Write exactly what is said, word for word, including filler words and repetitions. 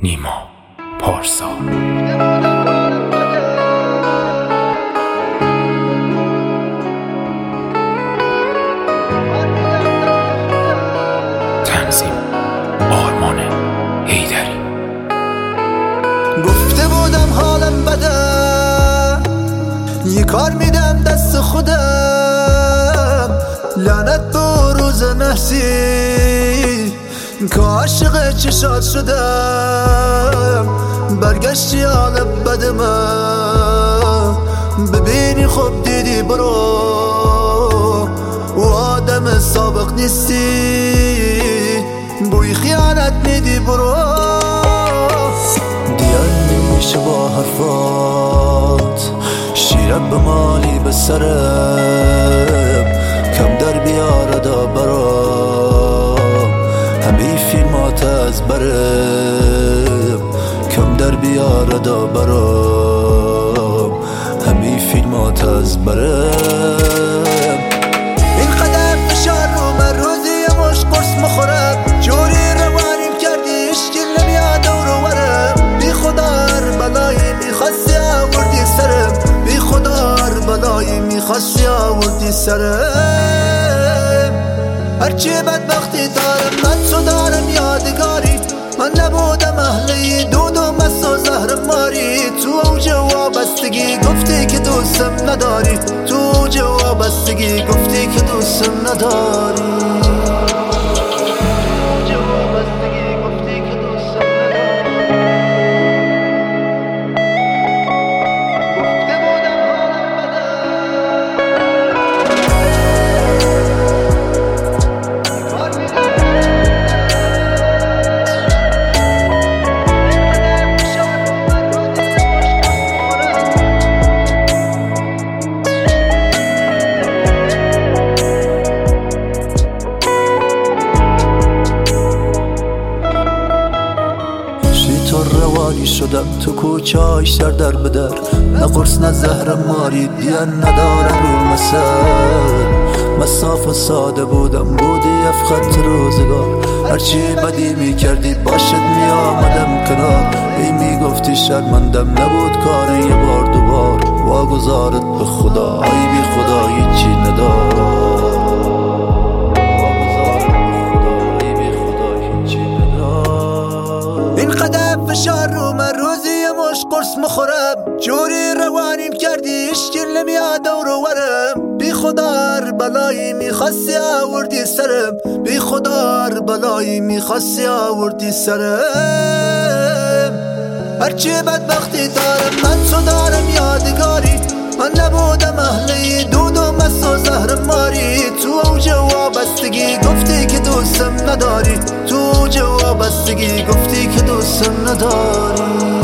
نیما پارسا. تنظیم آرمان حیدری. گفته بودم حالم بده، یه کار میدم دست خودم. لعنت به روز نحسی که عاشق چشات شدم. برگشتی حال بده من، ببینی خوب دیدی برو و آدم سابق نیستی، بوی خیانت میدی برو. دیار نمیشه با حرفات شیرم به مالی به سرم، کم در بیاره دا برام همه فیلمات از برم، کم در بیاره دا برام همه فیلمات از برم. این قدر فشار رو من روزی یه مش قرص مخورم، جوری روانیم کردی اشکیل نمیاد دور و ورم. بی خدار بلایی میخواستی آوردی سرم، بی خدار بلایی میخواستی آوردی سرم. هرچی بدبختی دارم من تو دارم یادگاری، من نبودم اهلی دودم مست و زهر ماری. تو اوج وابستگی گفتی که دوستم نداری، تو اوج وابستگی گفتی که دوستم نداری. تو روانی شدم تو کوچه های سر در بدر، نه قرص نه زهر ماری دیان ندارم رو مثل. مساف و ساده بودم بودی افخط روزگار، هرچی بدی می کردی باشد می آمدم کنار. ای می گفتی شرمندم نبود کار یه بار دوبار، واگذارت به خدا ای بی خدا هیچی ندار. فشار رو من روزی یه مش قرص مخورم، جوری روانیم کردی اشکیل نمیاد دور و ورم. بی خدار بلایی میخواستی آوردی سرم، بی خدار بلایی میخواستی آوردی سرم. هرچی بدبختی دارم من تو دارم یادگاری، من نبودم اهلی دودم مست و زهر ماری. تو اوج وابستگی گفتی که دوستم نداری، تو اوج وابستگی گفتی که دوستم نداری.